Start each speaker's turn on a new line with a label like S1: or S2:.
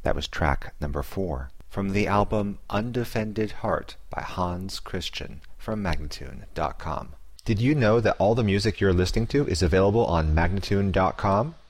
S1: That was track number 4 from the album Undefended Heart by Hans Christian from Magnatune.com. Did you know that all the music you're listening to is available on Magnatune.com?